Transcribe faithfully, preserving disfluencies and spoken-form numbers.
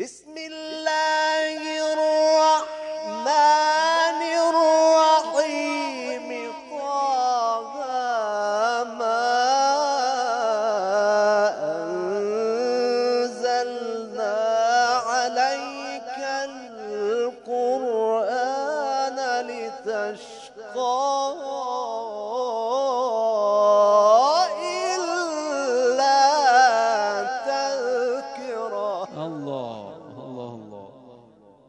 بسم الله الرحمن الرحيم. طه ما أنزلنا عليك القرآن لتشقى